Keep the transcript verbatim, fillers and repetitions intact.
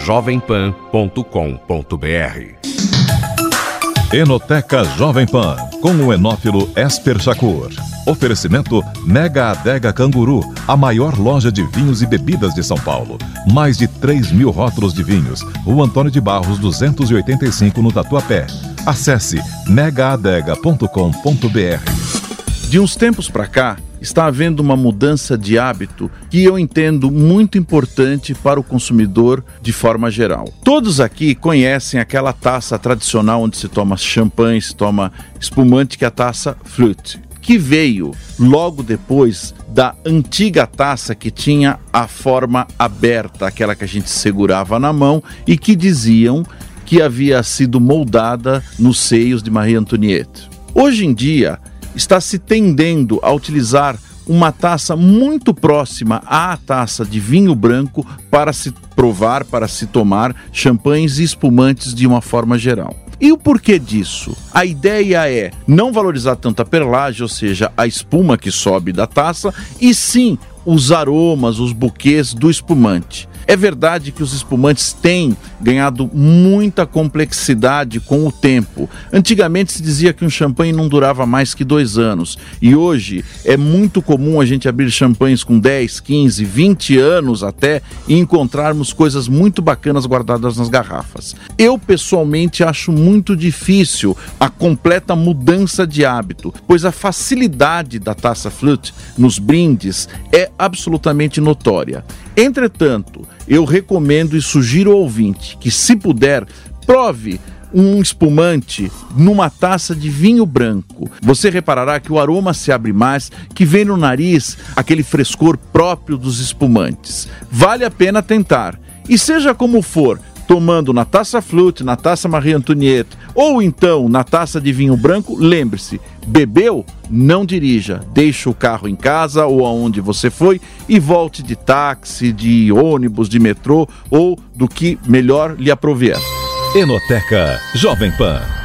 jovem pan ponto com ponto b r. Enoteca Jovem Pan, com o enófilo Esper Shakur. Oferecimento Mega Adega Canguru, a maior loja de vinhos e bebidas de São Paulo. Mais de três mil rótulos de vinhos. Rua Antônio de Barros, duzentos e oitenta e cinco, no Tatuapé. Acesse mega adega ponto com ponto b r. De uns tempos para cá, está havendo uma mudança de hábito que eu entendo muito importante para o consumidor de forma geral. Todos aqui conhecem aquela taça tradicional onde se toma champanhe, se toma espumante, que é a taça Flute, que veio logo depois da antiga taça que tinha a forma aberta, aquela que a gente segurava na mão e que diziam que havia sido moldada nos seios de Marie Antoinette. Hoje em dia, está se tendendo a utilizar uma taça muito próxima à taça de vinho branco para se provar, para se tomar champanhes e espumantes de uma forma geral. E o porquê disso? A ideia é não valorizar tanto a perlagem, ou seja, a espuma que sobe da taça, e sim os aromas, os buquês do espumante. É verdade que os espumantes têm ganhado muita complexidade com o tempo. Antigamente se dizia que um champanhe não durava mais que dois anos. E hoje é muito comum a gente abrir champanhes com dez, quinze, vinte anos até e encontrarmos coisas muito bacanas guardadas nas garrafas. Eu pessoalmente acho muito difícil a completa mudança de hábito, pois a facilidade da taça Flute nos brindes é absolutamente notória. Entretanto, eu recomendo e sugiro ao ouvinte que, se puder, prove um espumante numa taça de vinho branco. Você reparará que o aroma se abre mais, que vem no nariz aquele frescor próprio dos espumantes. Vale a pena tentar. E seja como for, tomando na taça Flute, na taça Marie Antoinette ou então na taça de vinho branco, lembre-se, bebeu, não dirija, deixe o carro em casa ou aonde você foi e volte de táxi, de ônibus, de metrô ou do que melhor lhe aprover. Enoteca Jovem Pan.